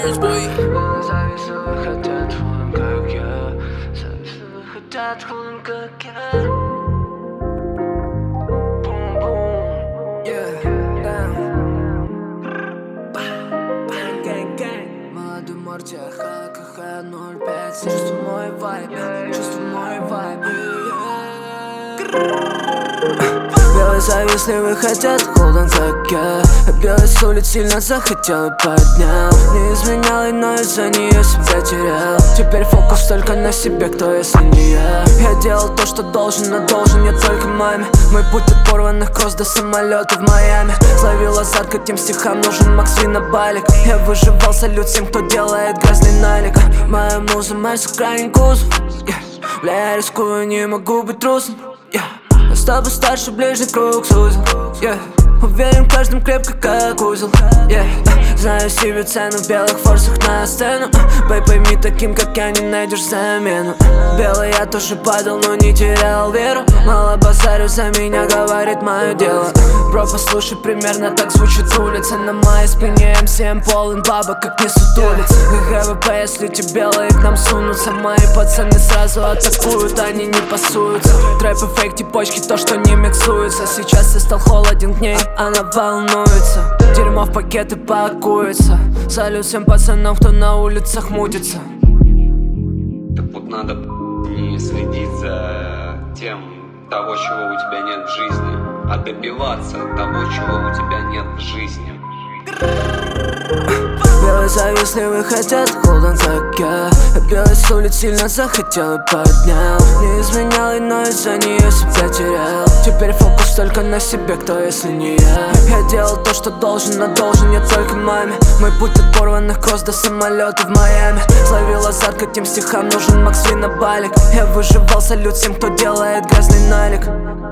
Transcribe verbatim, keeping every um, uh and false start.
Burns, boy. Зависимые хотят худым, как я. Зависимые хотят худым, как я. Бум-бум. Yeah, damn. Bang, gang, gang. Молодой Морти, ха-ха-ха, ноль пять. Чувствуй мой вайб, чувствуй мой вайб. Белые завистливые хотят холодно, как я. А белый с улиц сильно захотел и поднял. Не изменял, но из-за нее себя терял. Теперь фокус только на себе, кто если не я. Я делал то, что должен, но должен я только маме. Мой путь от порванных кросс до самолета в Майами. Словил азарт к этим стихам, нужен Макс Винобалик. Я выживал, салют всем, кто делает грязный налик. Моя муза, Мерс, крайний кузов, yeah. Бля, я рискую, не могу быть трусом, yeah. Я с тобой старше, ближний круг сузил, yeah. Уверен в каждом крепко, как узел, yeah. Знаю себе цену в белых форсах на сцену. Бэй, пойми, таким, как я, не найдешь замену. Белый я тоже падал, но не терял веру. Мало базарю, за меня говорит мое дело. Бро, послушай, примерно так звучит улица. На моей спине эм си эм полон бабок, как несут улицы. ГВП, если те белые к нам сунутся. Мои пацаны сразу атакуют, они не пасуются. Трэп и фейк, типочки, то, что не миксуется. Сейчас я стал холоден к ней, она волнуется. Дерьмо в пакеты пакуется. Салют всем пацанам, кто на улицах мутится. Так вот надо не следить за тем, того, чего у тебя нет в жизни, а добиваться того, чего у тебя нет в жизни. Белые завистливые хотят холодно, как я. А белый с улиц сильно захотел и поднял. Не изменял, но из-за нее себя терял. Теперь фокус только на себе, кто если не я. Я делал то, что должен, но должен я только маме. Мой путь от порванных кросс до самолета в Майами. Словил азарт к этим стихам, нужен Макс Винобалик. Я выживал, салют всем, кто делает грязный налик.